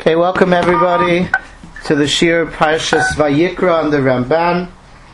Okay, welcome everybody to the Shir Parshas Vayikra on the Ramban.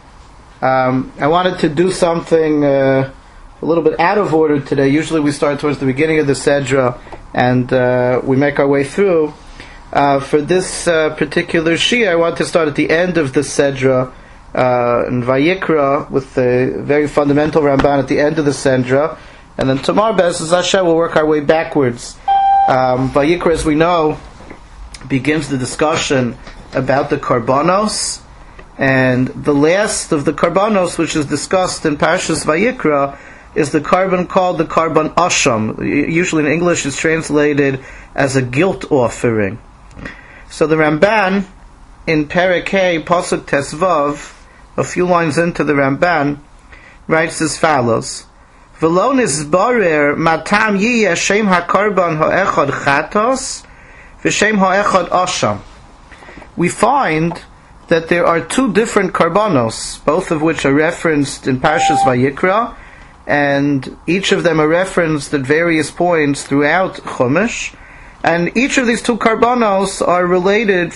I wanted to do something a little bit out of order today. Usually we start towards the beginning of the Sedra and we make our way through. For this particular Shir, I want to start at the end of the Sedra in Vayikra with the very fundamental Ramban at the end of the Sedra. And then tomorrow, Be'ez Hashem, we'll work our way backwards. Vayikra, as we know, begins the discussion about the Karbanos, and the last of the Karbanos, which is discussed in Parshas Vayikra, is the Karban called the Karban Asham. Usually in English it's translated as a guilt offering. So the Ramban in Perek Hey, Pasuk Tesvav, a few lines into the Ramban, writes as follows: V'lo nizbarer matam yiyeh shem hakarban ha'echad chatos v'shem ha'echad asham. We find that there are two different karbanos, both of which are referenced in Parshas Vayikra, and each of them are referenced at various points throughout Chumash. And each of these two karbanos are related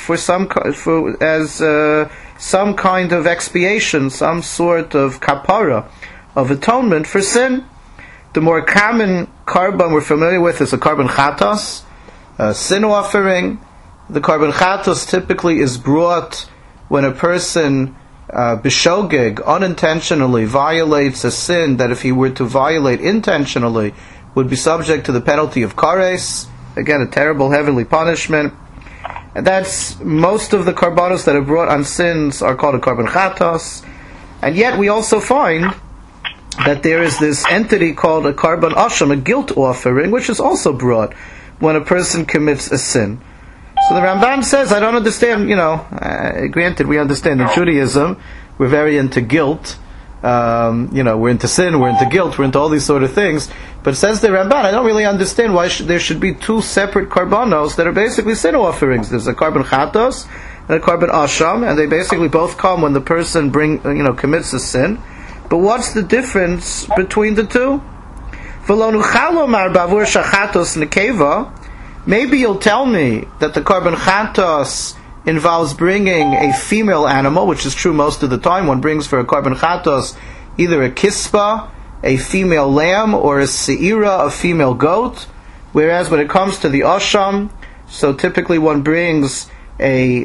as some kind of expiation, some sort of kapara, of atonement for sin. The more common karban we're familiar with is the karban chatos, a sin offering. The karban chatos typically is brought when a person bishogeg, unintentionally violates a sin that if he were to violate intentionally would be subject to the penalty of kares. Again, a terrible heavenly punishment. And that's most of the karbanos that are brought on sins are called a karban chatos. And yet we also find that there is this entity called a karban asham, a guilt offering, which is also brought when a person commits a sin. So the Ramban says, I don't understand, granted we understand in Judaism, we're very into guilt, we're into sin, we're into guilt, we're into all these sort of things, but says the Ramban, I don't really understand why there should be two separate karbanos that are basically sin offerings. There's a karban chatos and a karban asham, and they basically both come when the person commits a sin. But what's the difference between the two? Maybe you'll tell me that the karban chatos involves bringing a female animal, which is true most of the time. One brings for a karban chatos either a kispa, a female lamb, or a seira, a female goat. Whereas when it comes to the asham, so typically one brings a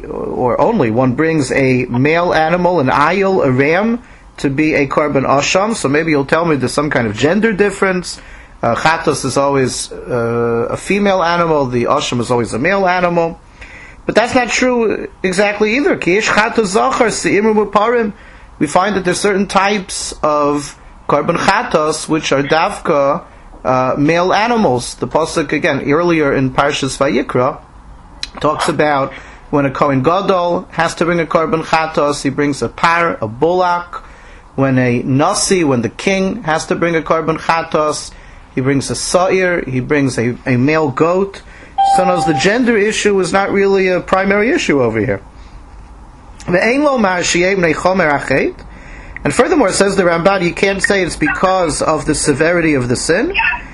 male animal, an ayil, a ram, to be a karban asham. So maybe you'll tell me there's some kind of gender difference. Chatos is always a female animal, the asham is always a male animal. But that's not true exactly either. We find that there's certain types of karban chatos which are davka male animals. The pasuk again earlier in Parshas Vayikra talks about when a Kohen Gadol has to bring a karban chatos, he brings a par, a bullock. When a nasi, when the king has to bring a karban chatos, he brings a sa'ir, he brings a male goat. So knows the gender issue is not really a primary issue over here. And furthermore, says the Ramban, you can't say it's because of the severity of the sin.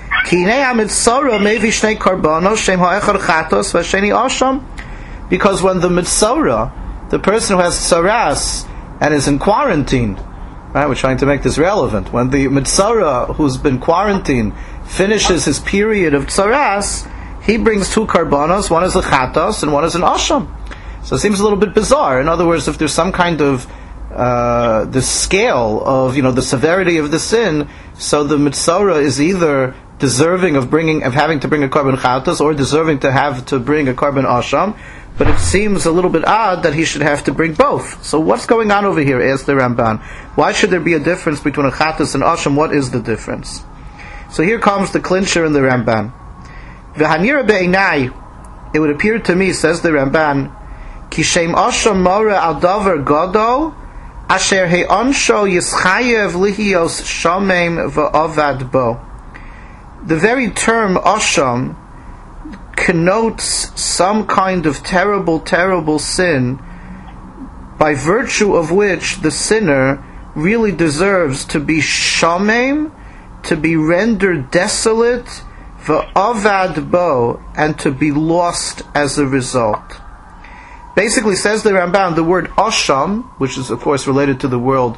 Because when the mitzora, the person who has tsaras and is in quarantine, right, we're trying to make this relevant. When the mitzora who's been quarantined finishes his period of tsaras, he brings two karbanos, one is a chatos and one is an asham. So it seems a little bit bizarre. In other words, if there's some kind of the scale of the severity of the sin, so the mitzora is either deserving of having to bring a karban chatos or deserving to have to bring a karban asham. But it seems a little bit odd that he should have to bring both. So what's going on over here? Asks the Ramban. Why should there be a difference between a chatos and asham? What is the difference? So here comes the clincher in the Ramban. V'hanira be'inai, it would appear to me, says the Ramban, ki shem asham mora al davar gadol asher he'onsho yischayev lihios shamem v'avad bo. The very term asham connotes some kind of terrible sin, by virtue of which the sinner really deserves to be shamem, to be rendered desolate, v'avad bo, and to be lost as a result. Basically, says the Ramban, the word asham, which is of course related to the word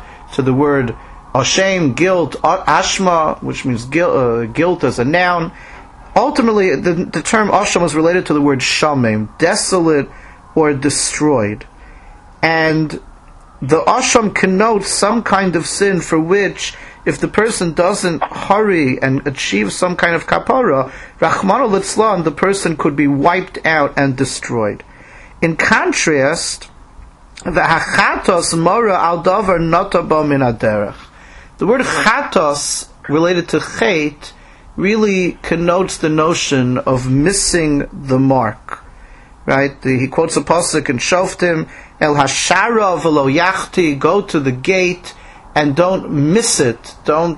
ashem, guilt, ashma, which means guilt as a noun. Ultimately, the term asham was related to the word shamim, desolate or destroyed. And the asham connotes some kind of sin for which, if the person doesn't hurry and achieve some kind of kapara, Rachmana litzlan, the person could be wiped out and destroyed. In contrast, the hachatos mora al davar nota bo min haderech. The word chatos, related to chet, really connotes the notion of missing the mark. Right? He quotes a pasuk in Shoftim, El hashara v'lo yachti, go to the gate and don't miss it. Don't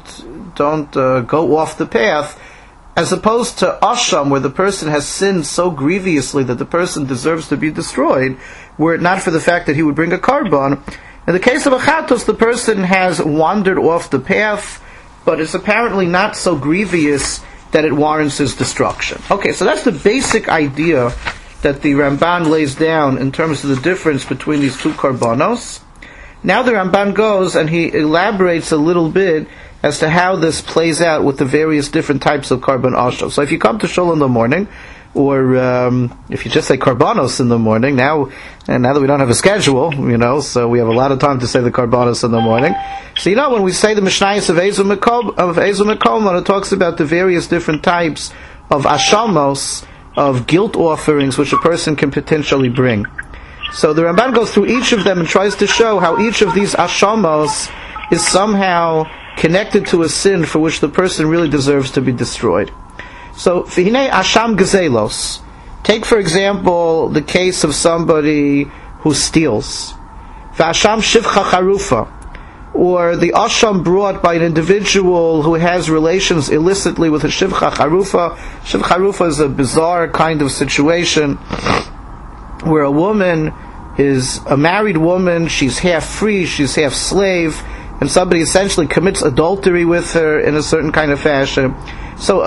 go off the path. As opposed to asham, where the person has sinned so grievously that the person deserves to be destroyed, were it not for the fact that he would bring a korban. In the case of a chatos, the person has wandered off the path, but it's apparently not so grievous that it warrants his destruction. Okay, so that's the basic idea that the Ramban lays down in terms of the difference between these two korbanos. Now the Ramban goes and he elaborates a little bit as to how this plays out with the various different types of korban asham. So if you come to shul in the morning, or if you just say korbanos in the morning, now that we don't have a schedule, so we have a lot of time to say the korbanos in the morning. So when we say the Mishnayos of Ezel Mekom, when it talks about the various different types of ashamos, of guilt offerings which a person can potentially bring. So the Ramban goes through each of them and tries to show how each of these ashamos is somehow connected to a sin for which the person really deserves to be destroyed. So, V'hinei asham gezelos. Take, for example, the case of somebody who steals. V'asham shivcha charufa. Or the asham brought by an individual who has relations illicitly with a shivcha charufa. Shivcha charufa is a bizarre kind of situation where a woman is a married woman, she's half free, she's half slave, and somebody essentially commits adultery with her in a certain kind of fashion. So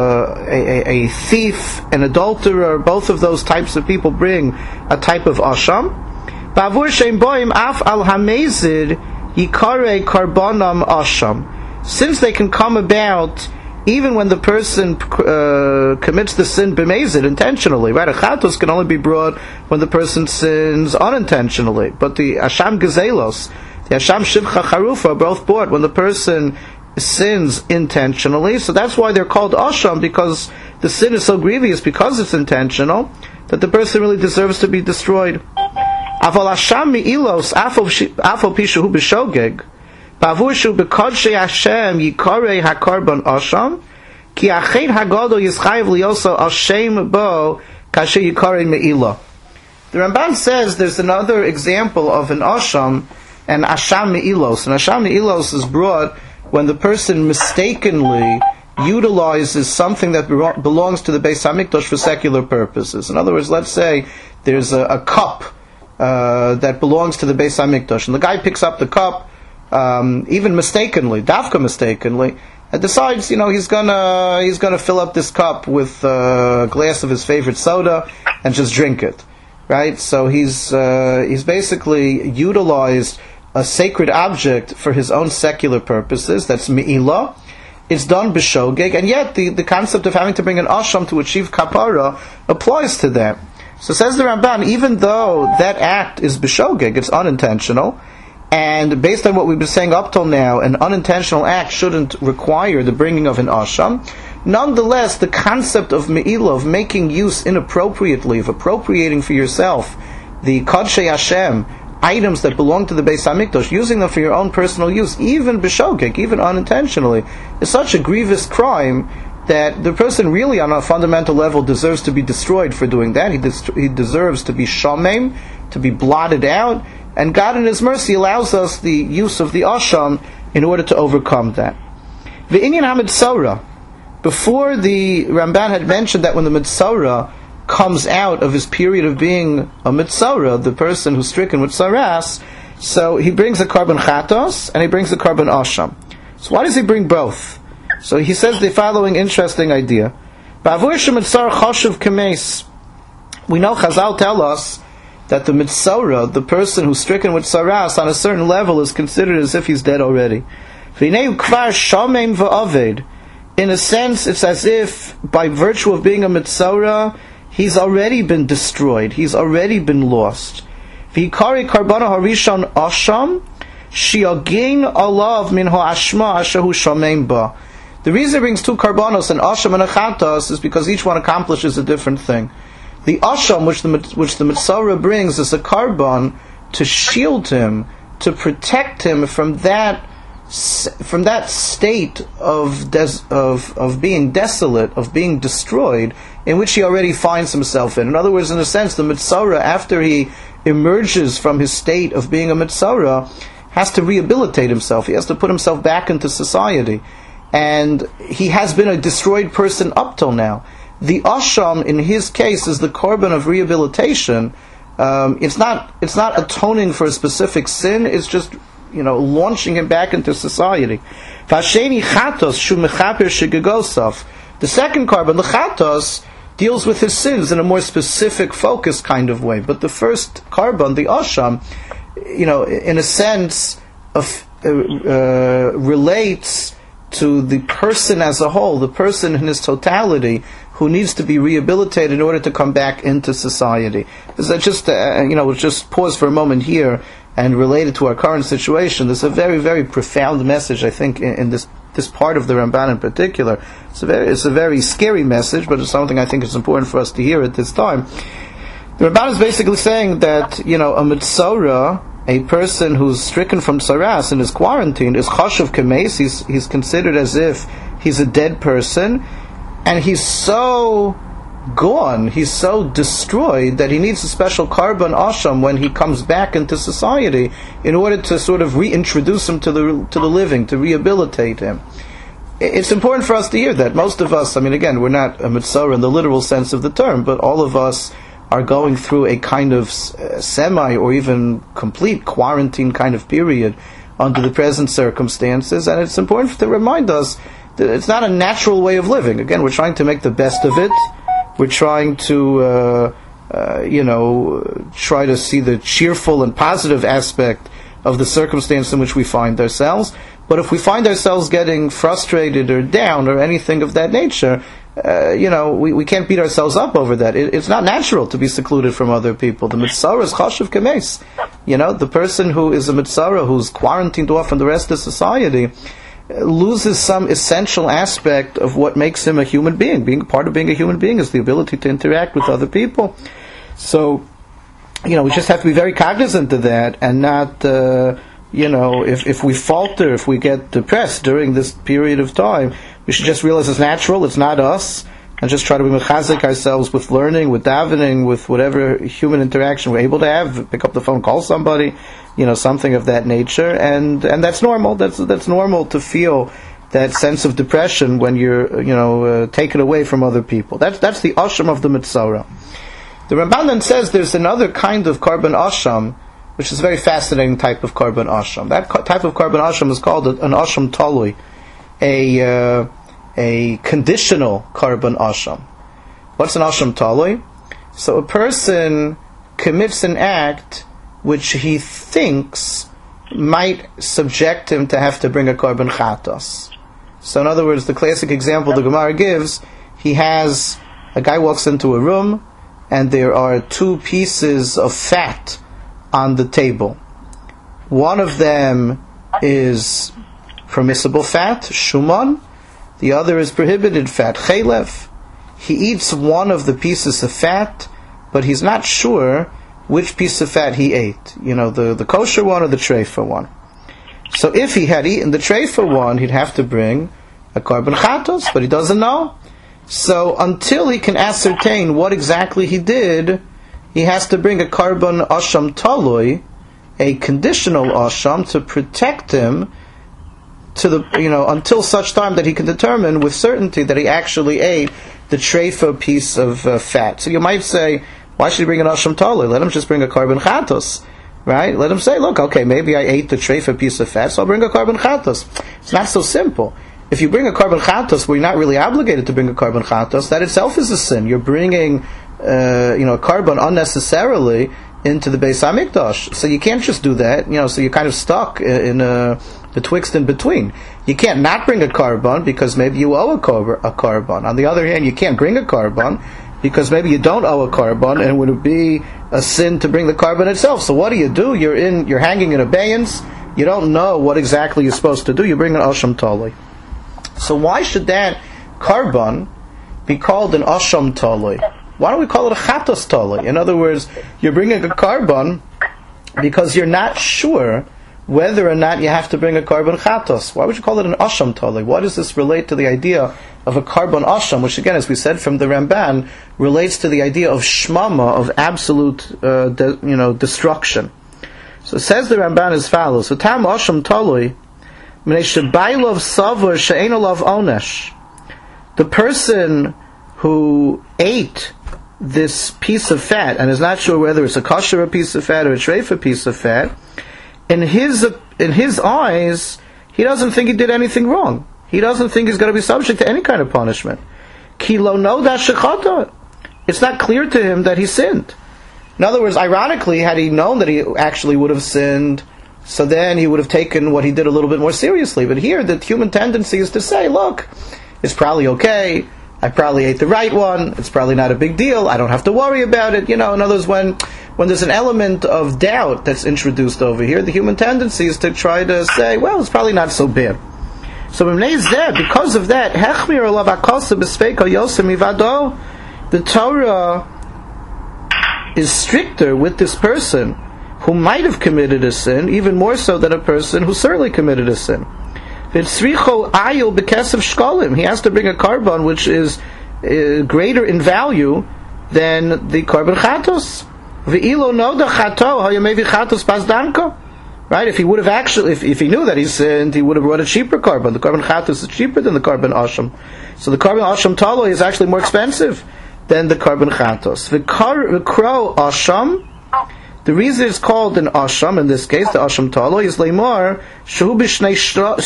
a thief, an adulterer, both of those types of people bring a type of asham. Ba'avur she'im boim af al hamezid yikare karbanam asham. Since they can come about even when the person commits the sin b'mezid, intentionally, right? A chatos can only be brought when the person sins unintentionally. But the asham gezelos, the asham shivcha charufa, are both brought when the person sins intentionally. So that's why they're called asham, because the sin is so grievous because it's intentional that the person really deserves to be destroyed. Aval asham mi'ilos afal pishu b'shogeg ba'avur shu b'kodshei Hashem yikarei hakarban asham ki achet hagadol yischayev liyoso ashem bo kasher yikarei me'ilah. The Ramban says there's another example of an asham and asham me'ilos. And asham me'ilos is brought when the person mistakenly utilizes something that belongs to the Beis HaMikdash for secular purposes. In other words, let's say there's a cup that belongs to the Beis HaMikdash, and the guy picks up the cup, even mistakenly, dafka mistakenly, and decides, he's gonna fill up this cup with a glass of his favorite soda and just drink it, right? So he's basically utilized a sacred object for his own secular purposes. That's me'ilah. It's done b'shogeg, and yet the concept of having to bring an asham to achieve kapara applies to that. So says the Ramban, even though that act is b'shogeg, it's unintentional, and based on what we've been saying up till now, an unintentional act shouldn't require the bringing of an asham. Nonetheless, the concept of me'ilah, of making use inappropriately, of appropriating for yourself the kodshei Hashem, items that belong to the Beis HaMikdash, using them for your own personal use, even b'shogeg, even unintentionally, is such a grievous crime that the person really, on a fundamental level, deserves to be destroyed for doing that. He deserves to be shamem, to be blotted out, and God in His mercy allows us the use of the asham in order to overcome that. The Inyan HaMitzorah, before the Ramban had mentioned that when the Mitzorah comes out of his period of being a mitzorah, the person who's stricken with saras, so he brings a korban chatos and he brings a korban asham. So why does he bring both? So he says the following interesting idea. Ba'avur shemitzara chashuv kameis. We know Chazal tell us that the mitzora, the person who's stricken with saras, on a certain level is considered as if he's dead already. In a sense, it's as if, by virtue of being a mitzora, he's already been destroyed. He's already been lost. V'ikari karbana harishon asham, shi'agin alav min ha'ashma asher hu shamein ba. The reason it brings two karbanos, an asham and a chatas, is because each one accomplishes a different thing. The asham, which the mitzora brings, is a karban to shield him, to protect him from that state of being desolate, of being destroyed, in which he already finds himself in. In other words, in a sense, the mitzora, after he emerges from his state of being a mitzora, has to rehabilitate himself. He has to put himself back into society. And he has been a destroyed person up till now. The asham, in his case, is the korban of rehabilitation. It's not atoning for a specific sin. It's just, launching him back into society. The second korban, the chatos, deals with his sins in a more specific, focused kind of way. But the first korban, the asham, in a sense, relates to the person as a whole, the person in his totality, who needs to be rehabilitated in order to come back into society. Just pause for a moment here and relate it to our current situation. There's a very, very profound message, I think, in this part of the Ramban in particular. It's a very scary message, but it's something I think is important for us to hear at this time. The Ramban is basically saying that, a mitzora, a person who's stricken from saras and is quarantined, is chashuv kameis. He's considered as if he's a dead person, and he's so gone, he's so destroyed, that he needs a special karban asham when he comes back into society in order to sort of reintroduce him to the living, to rehabilitate him. It's important for us to hear that. Most of us, again, we're not a mitzora in the literal sense of the term, but all of us are going through a kind of semi or even complete quarantine kind of period under the present circumstances, and it's important to remind us that it's not a natural way of living. Again, we're trying to make the best of it. We're trying to, try to see the cheerful and positive aspect of the circumstance in which we find ourselves. But if we find ourselves getting frustrated or down or anything of that nature, we can't beat ourselves up over that. It's not natural to be secluded from other people. The mitzara is chashuv kameis. The person who is a mitzara, who's quarantined off from the rest of society, loses some essential aspect of what makes him a human being. Being part of being a human being is the ability to interact with other people. So, we just have to be very cognizant of that, and not, if we falter, if we get depressed during this period of time, we should just realize it's natural, it's not us, and just try to be mechazik ourselves with learning, with davening, with whatever human interaction we're able to have. Pick up the phone, call somebody, something of that nature, and that's normal. That's normal to feel that sense of depression when you're taken away from other people. That's the asham of the mitzora. The Ramban then says there's another kind of karban asham, which is a very fascinating type of karban asham. That type of karban asham is called an asham talui, a conditional karban asham. What's an asham talui? So a person commits an act which he thinks might subject him to have to bring a karban chatos. So in other words, the classic example the Gemara gives, a guy walks into a room, and there are two pieces of fat on the table. One of them is permissible fat, shuman. The other is prohibited fat, chaylev. He eats one of the pieces of fat, but he's not sure which piece of fat he ate. The kosher one or the treifa one. So if he had eaten the treifa one, he'd have to bring a karban chatos, but he doesn't know. So until he can ascertain what exactly he did, he has to bring a karban asham talui, a conditional asham, to protect him until such time that he can determine with certainty that he actually ate the treifa piece of fat. So you might say, why should he bring an asham talui? Let him just bring a karban chatos, right? Let him say, look, okay, maybe I ate the treifa piece of fat, so I'll bring a karban chatos. It's not so simple. if you bring a carbon chatos where you're not really obligated to bring a carbon chatos, that itself is a sin. You're bringing a carbon unnecessarily into the Beis Hamikdash. So you can't just do that, so you're kind of stuck in betwixt and between. You can't not bring a carbon because maybe you owe a carbon. On the other hand, you can't bring a carbon because maybe you don't owe a carbon, and would it be a sin to bring the carbon itself? So what do? You're hanging in abeyance. You don't know what exactly you're supposed to do. You bring an Asham Tali. So why should that carbon be called an Asham Tali? Why don't we call it a Chatos Tali? In other words, you're bringing a carbon because you're not sure whether or not you have to bring a carbon chatos. Why would you call it an asham tali? Why does this relate to the idea of a carbon asham, which again, as we said from the Ramban, relates to the idea of shmama, of absolute destruction. So it says the Ramban as follows: so tam asham tali, shebailov savur she'enolav onesh. The person who ate this piece of fat and is not sure whether it's a kosher piece of fat or a treifa piece of fat, in his eyes, he doesn't think he did anything wrong. He doesn't think he's going to be subject to any kind of punishment. Ki lo noda shechata. It's not clear to him that he sinned. In other words, ironically, had he known that he actually would have sinned, so then he would have taken what he did a little bit more seriously. But here, the human tendency is to say, look, it's probably okay. I probably ate the right one. It's probably not a big deal. I don't have to worry about it. In other words, when there's an element of doubt that's introduced over here, the human tendency is to try to say, well, it's probably not so bad. So because of that, the Torah is stricter with this person who might have committed a sin, even more so than a person who certainly committed a sin. He has to bring a carbon which is greater in value than the carbon chatos. Right? If he would have if he knew that he sinned, he would have brought a cheaper carbon. The carbon chatos is cheaper than the carbon asham. So the carbon asham talo is actually more expensive than the carbon chatos. The crow asham, the reason it's called an asham in this case, the asham talo, is leimar shehu b'shnei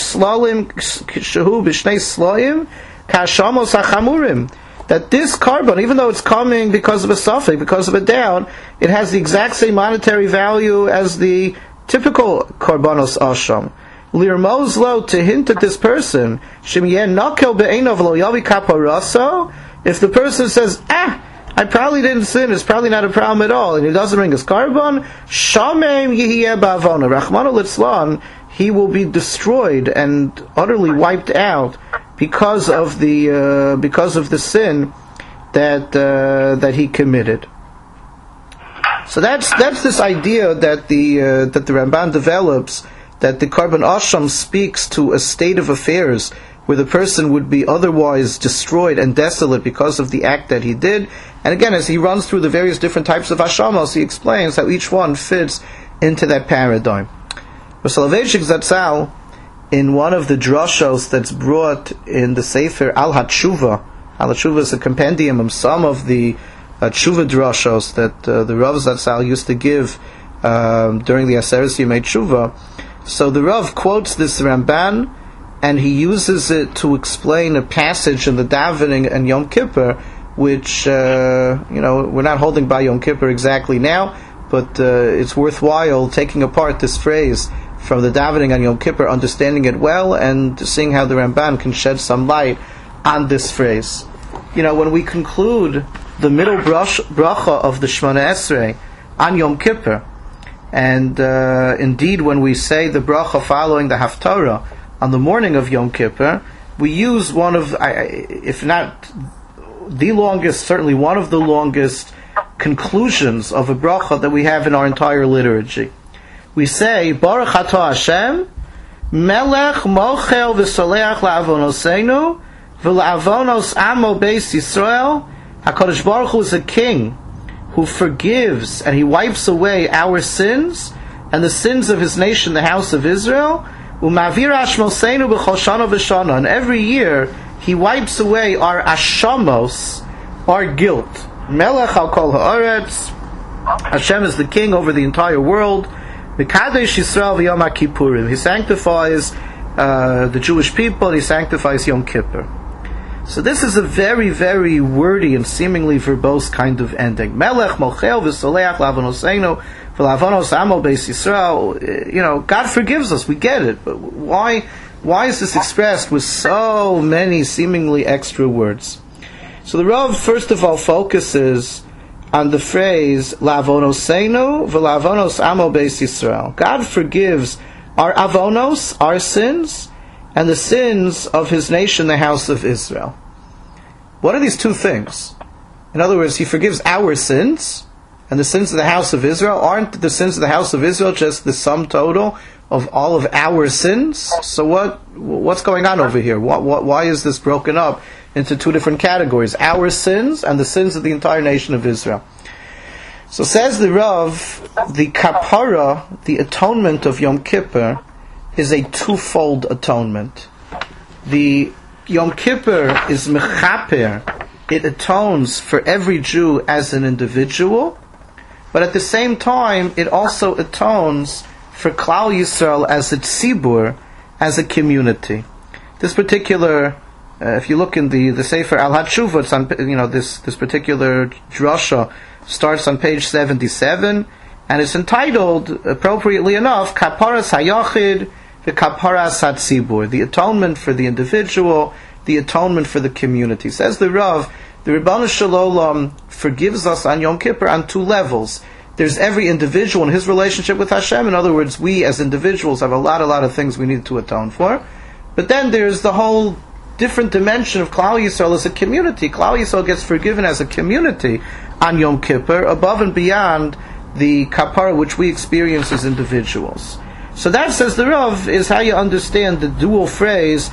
sloim kashamos hachamurim. That this carbon, even though it's coming because of a suffix, because of a doubt, it has the exact same monetary value as the typical karbanos asham. Lirmoz lo, to hint at this person, shemiyeh nakel be'enov lo yavi kaparaso. If the person says, I probably didn't sin, it's probably not a problem at all, and he doesn't bring his carbon, shamem yihiyeh ba'avona, Rachmana litzlan, he will be destroyed and utterly wiped out because of the sin that he committed. So that's this idea that the Ramban develops, that the carbon asham speaks to a state of affairs where the person would be otherwise destroyed and desolate because of the act that he did. And again, as he runs through the various different types of ashamos, he explains how each one fits into that paradigm. Soloveitchik Zatzal, in one of the drashos that's brought in the Sefer Al HaTshuva is a compendium of some of the tshuva drashos that the Rav Zatzal used to give during the Aseres Yemei Tshuva. So the Rav quotes this Ramban, and he uses it to explain a passage in the Davening and Yom Kippur, which we're not holding by Yom Kippur exactly now, but it's worthwhile taking apart this phrase from the Davening on Yom Kippur, understanding it well, and seeing how the Ramban can shed some light on this phrase. When we conclude the middle bracha of the Shemona Esrei on Yom Kippur, and indeed when we say the bracha following the Haftarah on the morning of Yom Kippur, we use one of, if not the longest, certainly one of the longest conclusions of a bracha that we have in our entire liturgy. We say, Baruch Atah Hashem, Melech Mochel V'Soleach La'avonoseinu, V'La'avonos Amo Beis Yisrael. HaKadosh Baruch Hu is a king who forgives and he wipes away our sins and the sins of his nation, the house of Israel. U'Mavir Ashmoseinu B'Chol Shana V'Shana. And every year he wipes away our ashamos, our guilt. Melech Al Kol Ha'aretz. Hashem is the king over the entire world. Mekadesh Yisrael v'Yom HaKippurim. He sanctifies the Jewish people, he sanctifies Yom Kippur. So this is a very, very wordy and seemingly verbose kind of ending. Melech mochel v'soleach la'avonoseinu v'la'avonos amo beis Yisrael. God forgives us. We get it, but why is this expressed with so many seemingly extra words? So the Rav first of all focuses on the phrase la'avonoseinu v'la'avonos amo beis Yisrael. God forgives our avonos, our sins, and the sins of His nation, the house of Israel. What are these two things? In other words, He forgives our sins, and the sins of the house of Israel. Aren't the sins of the house of Israel just the sum total of all of our sins? So what's going on over here? Why is this broken up into two different categories? Our sins and the sins of the entire nation of Israel. So says the Rav, the kapara, the atonement of Yom Kippur, is a twofold atonement. The Yom Kippur is mechaper, it atones for every Jew as an individual, but at the same time it also atones for Klal Yisrael as a tzibur, as a community. This particular, if you look in the Sefer Al HaTshuva, it's on, this particular drasha starts on page 77, and it's entitled, appropriately enough, Kaparas HaYachid, the Kaparas HaTzibur, the atonement for the individual, the atonement for the community. Says the Rav, the Rebbeinu Shalom forgives us on Yom Kippur on two levels. There's every individual in his relationship with Hashem. In other words, we as individuals have a lot of things we need to atone for. But then there's the whole different dimension of Klal Yisrael as a community. Klal Yisrael gets forgiven as a community on Yom Kippur, above and beyond the kapara which we experience as individuals. So that, says the Rav, is how you understand the dual phrase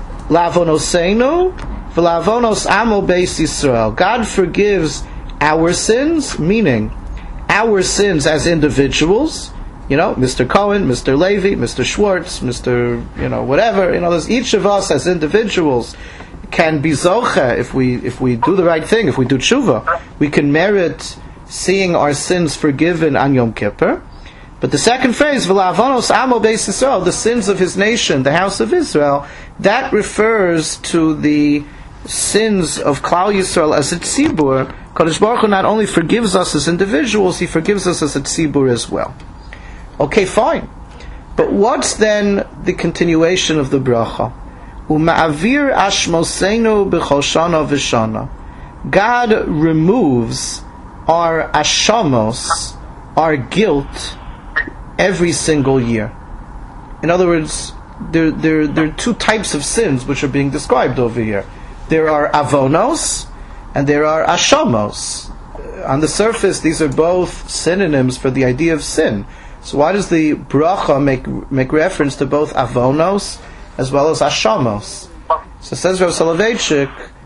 La'avonoseinu v'la'avonos amo beis Yisrael. God forgives our sins, meaning our sins as individuals. Mr. Cohen, Mr. Levy, Mr. Schwartz, Mr. whatever. There's each of us as individuals can be zocha if we do the right thing, if we do tshuva, we can merit seeing our sins forgiven on Yom Kippur. But the second phrase, v'la'avonos amo beis Yisrael, the sins of his nation, the house of Israel, that refers to the sins of Klal Yisrael as a tzibur. Kadosh Baruch Hu not only forgives us as individuals, He forgives us as a tzibur as well. Okay, fine. But what's then the continuation of the bracha? U'ma'avir ashmoseinu b'chol shana v'shana. God removes our ashamos, our guilt, every single year. In other words, there are two types of sins which are being described over here. There are avonos and there are ashamos. On the surface, these are both synonyms for the idea of sin. So why does the bracha make reference to both avonos as well as ashamos? So says Rav Soloveitchik,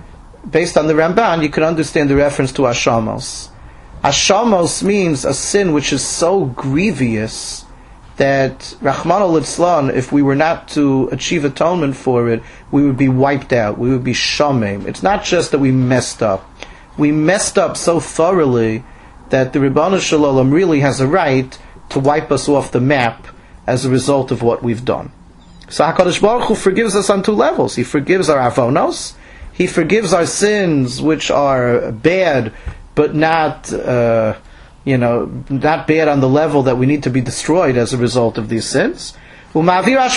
based on the Ramban, you can understand the reference to ashamos. Ashamos means a sin which is so grievous that Rachmana litzlan, if we were not to achieve atonement for it, we would be wiped out. We would be shamim. It's not just that we messed up. We messed up so thoroughly that the Rebbeinu Shalom really has a right to wipe us off the map as a result of what we've done. So HaKadosh Baruch Hu forgives us on two levels. He forgives our avonos. He forgives our sins which are bad, but not not bad on the level that we need to be destroyed as a result of these sins. And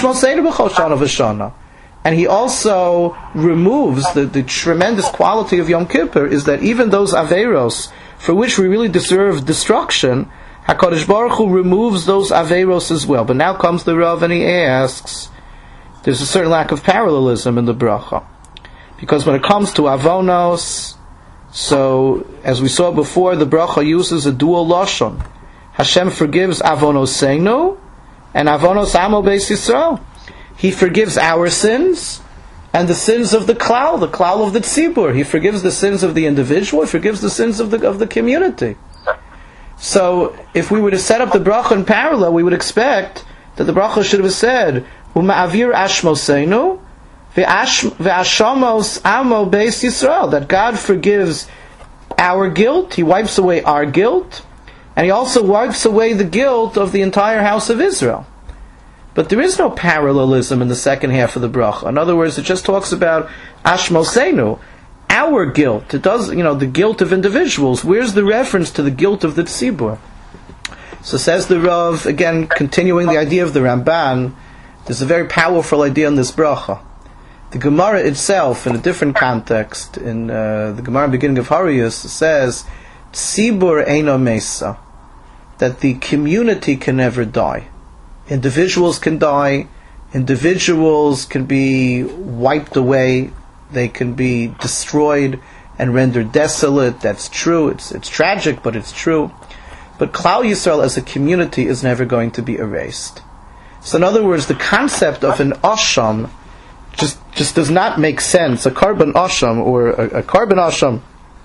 He also removes the tremendous quality of Yom Kippur, is that even those averos for which we really deserve destruction, HaKadosh Baruch Hu removes those averos as well. But now comes the Rav and he asks, there's a certain lack of parallelism in the bracha. Because when it comes to avonos, so as we saw before, the bracha uses a dual lashon. Hashem forgives avonoseinu and avonos amo beis Yisrael. He forgives our sins and the sins of the klal of the tzibur. He forgives the sins of the individual. He forgives the sins of the community. So if we were to set up the bracha in parallel, we would expect that the bracha should have said, "U'ma'avir ashmoseinu ve'ashamos amo beis Yisrael," that God forgives our guilt, He wipes away our guilt, and He also wipes away the guilt of the entire house of Israel. But there is no parallelism in the second half of the bracha. In other words, it just talks about Ashmosenu, our guilt. It does, the guilt of individuals. Where's the reference to the guilt of the tzibur? So says the Rav, again, continuing the idea of the Ramban, there's a very powerful idea in this bracha. The Gemara itself, in a different context, in the Gemara beginning of Harius, says, Tzibur eino mesa, that the community can never die. Individuals can die, individuals can be wiped away, they can be destroyed and rendered desolate. That's true, it's tragic, but it's true. But Klal Yisrael as a community is never going to be erased. So in other words, the concept of an asham just does not make sense. A carbon asham, or a carbon asham,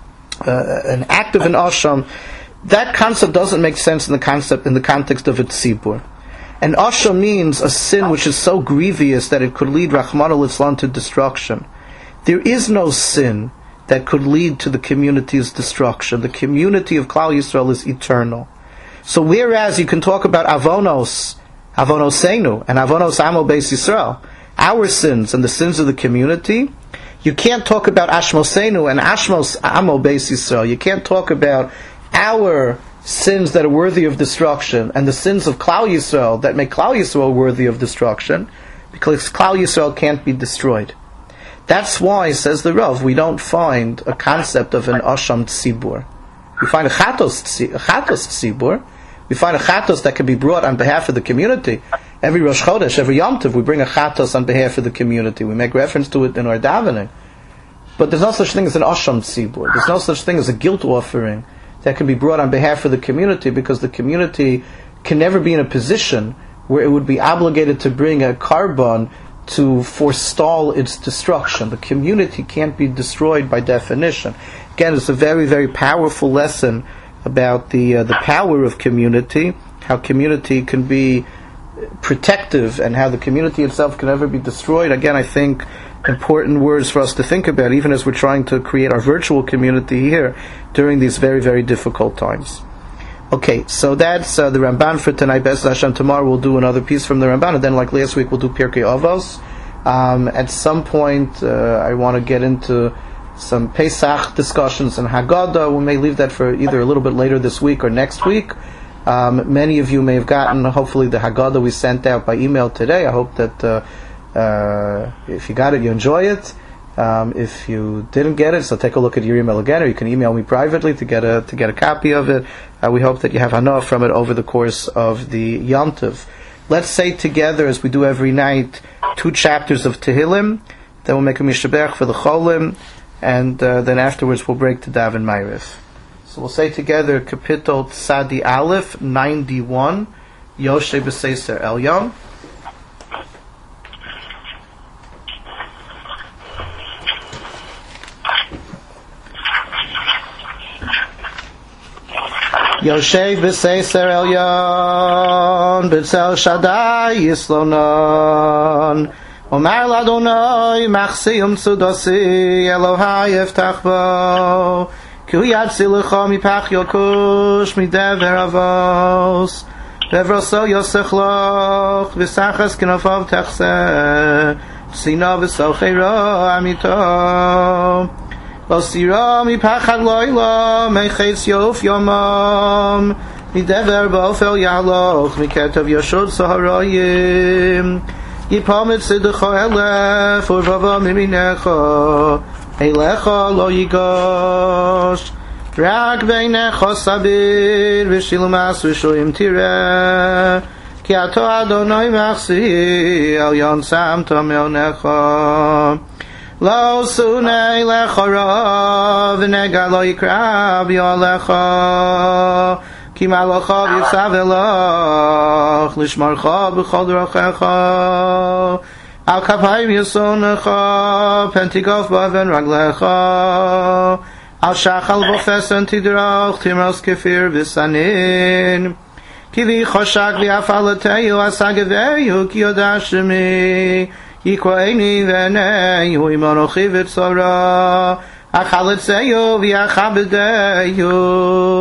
an act of an asham, that concept doesn't make sense in the context of a tzibur. An asham means a sin which is so grievous that it could lead Rachmana litzlan to destruction. There is no sin that could lead to the community's destruction. The community of Klal Yisrael is eternal. So whereas you can talk about avonosenu, and avonos amo beis Yisrael, our sins and the sins of the community, you can't talk about ashmosenu and ashmos amo beis Yisrael. You can't talk about our sins that are worthy of destruction and the sins of Klal Yisrael that make Klal Yisrael worthy of destruction, because Klal Yisrael can't be destroyed. That's why, says the Rav, we don't find a concept of an asham tzibur. We find a chatos tzibur. We find a chatos that can be brought on behalf of the community. Every Rosh Chodesh, every Yom Tov, we bring a chatos on behalf of the community. We make reference to it in our davening. But there's no such thing as an asham tzibur. There's no such thing as a guilt offering that can be brought on behalf of the community, because the community can never be in a position where it would be obligated to bring a carbon to forestall its destruction. The community can't be destroyed by definition. Again, it's a very, very powerful lesson about the power of community, how community can be protective, and how the community itself can never be destroyed. Again, I think important words for us to think about, even as we're trying to create our virtual community here during these very, very difficult times. Okay, so that's the Ramban for tonight. Be'ez Hashem, tomorrow we'll do another piece from the Ramban, and then like last week we'll do Pirkei Avos. At some point I want to get into some Pesach discussions and Haggadah. We may leave that for either a little bit later this week or next week. Many of you may have gotten, hopefully, the Haggadah we sent out by email today. I hope that if you got it, you enjoy it. If you didn't get it, so take a look at your email again, or you can email me privately to get a copy of it. We hope that you have hana from it over the course of the Yom Tov. Let's say together, as we do every night, 2 chapters of Tehillim. Then we'll make a mishabech for the Cholim, and then afterwards we'll break to Daven Ma'ariv. So we'll say together Kapitel Tzadi Aleph 91, Yoshe B'Seiser Elyon. Yoshe B'Seiser Elyon, B'Tzel Shaddai Yislonon, Omar Ladonai Machsiyum Sudosi, Elohai Eftach Bo, Ki Hu Yatzilecha Mipach Yokush, Midever Avos, Vevroso Yosech Loch, V'Sachas Kinofav Techseh, Sina V'Socheiro Amito, Lo Sira Mipachad Loila, Mechetz Yof Yomam, Midever Bofel Yaloch, Miketav Yoshod Saharayim, Yipamit Sidducha Elef, Urvava Miminecha, Eilecha Lo Yigosh, Rak Beinecha Sabir, Vishilumas Vishoyim Tireh, Ki Ato Adonai Machsi, El Yonsam Tomeonecha, Lo Sunei Lechara, V'nega Lo Yikrab Yolecha, Ki Malocha Yitzavelach, Lishmarcha B'chol Drochecha, Al Kapayim Yisonecha, Pentigof Baven Raglecha, Al Shachal Bofesen Tidrach, Timros Kefir V'sanin, Ki V'choshak V'afalateyu Asageveyu, Ki Yodashemi, Yikwaini V'neyu, Imonochi V'tzora, Achaletzeyu V'achabedeyu,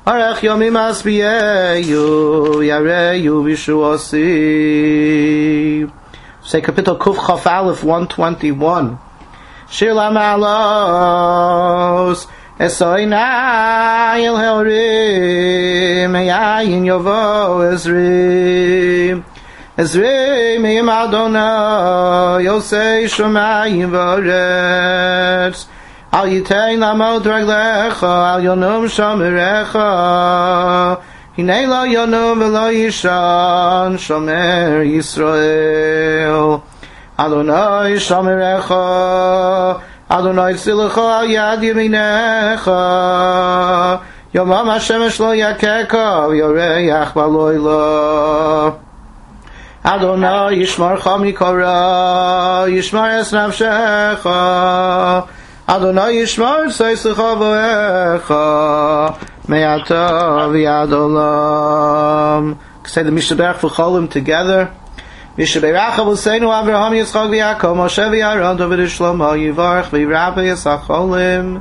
Arech yomim asbiyeyu, yareyu vishuosi. Say Kapitel Kuf Chaf Aleph 121. Shir lamalos, esoina il heorim, yayin yovo ezrim. Ezrim im Adonai, Yosei Shomayim v'aretz. Al yitein lamot raglecha, al yonum shomerecha. Hinei lo yonum v'lo yishan, shomer Yisrael. Adonai shomerecha, Adonai tzilecha al yad yeminecha. Yomam Hashemesh lo yakeka, v'yoreach b'loila. Adonai yishmarcha mikara, yishmar es nafshecha. Adonai yishmar tzeisecha v'echa, me'ata v'yad olam. Say the Mishaberach v'cholim together. Mishaberach avosenu Avraham Yitzchak v'Yaakov, Moshe v'Aaron, David v'Shlomo, Yivarach v'Yirah v'Yitzchak cholim.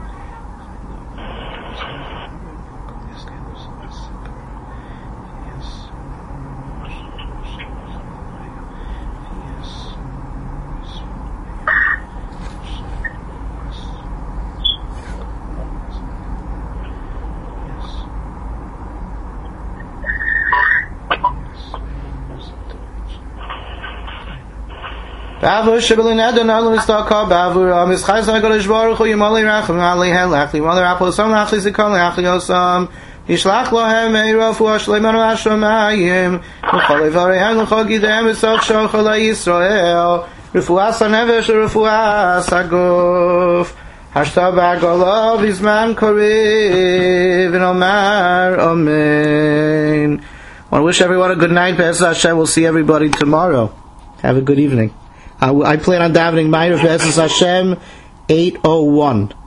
Bavur shibelin eden alu nistaka bavur amischayz hagolish baruch hu yimali rachim ali helach yimali raposam achli zikon achli osam yishlach lohem eirafu ashleimanu hashamayim v'chol ivarehem l'chol gidem v'soch shochol ha'Yisrael refuas hanevesh refuas haguf hashta b'agolav izman koriv v'nomar amen. I want to wish everyone a good night. Be'ez Hashem. We'll see everybody tomorrow. Have a good evening. I plan on davening Ma'ariv Be'ezus Hashem 8:01.